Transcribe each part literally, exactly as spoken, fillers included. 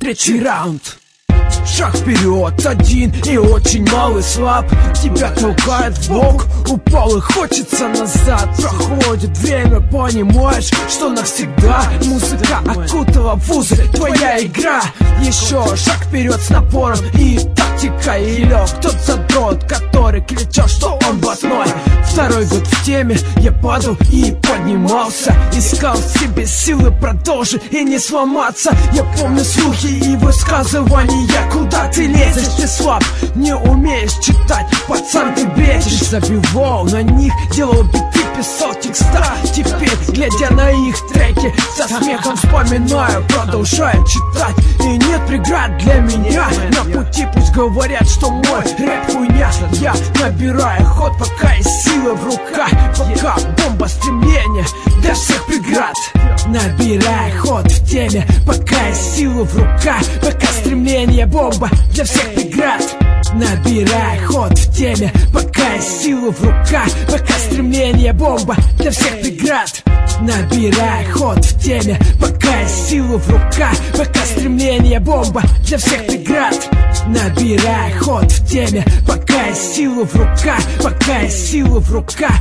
Третий раунд. Шаг вперед, один и очень малый слаб. Тебя толкает в бок, упал и хочется назад. Проходит время, понимаешь, что навсегда музыка окутала вузы, твоя игра. Еще шаг вперед с напором и тактика и лег. Тот задрот, который кричал, что он блатной. Второй год в теме, я падал и поднимался. Искал в себе силы продолжить и не сломаться. Я помню слухи и высказывания. Куда ты лезешь, ты слаб, не умеешь читать, пацан, ты бесишь. Забивал на них, делал биты, писал текста. Теперь, глядя на их треки, со смехом вспоминаю, продолжаю читать. И нет преград для меня на пути, пусть говорят, что мой рэп хуйня. Я набираю ход, пока есть силы в руках, пока бомба стремления до всех преград. Набирай ход в теме, пока есть силы в руках, пока стремление бомба для всех преград. Набирай ход в теме, пока есть силы в руках, пока стремление бомба для всех преград. Набирай ход в теме, пока есть силы в руках, пока стремление бомба для всех преград. Набирай ход в теме, пока есть силы в руках, пока есть силы в руках.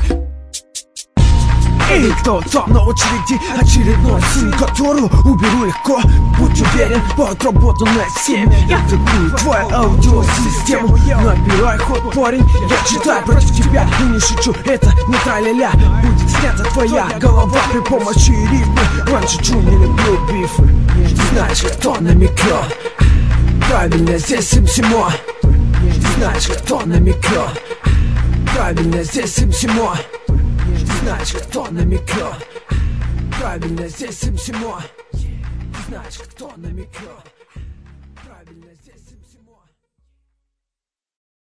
И кто там на очереди, очередной сын, которого уберу легко. Будь уверен, под работу на семь. Я атакую твою аудиосистему. Набирай ход, парень, я читаю против тебя и не шучу, это не тра-ля-ля. Будет снята твоя голова при помощи рифмы. Раньше чу не люблю бифы. Знаешь, кто намекал? Правильно, здесь эм си Мо. Знаешь, кто намекал? Правильно, здесь эм си Мо. Знаешь, кто намекал? Правильно, здесь эм си Мо. Знаешь, кто намекал?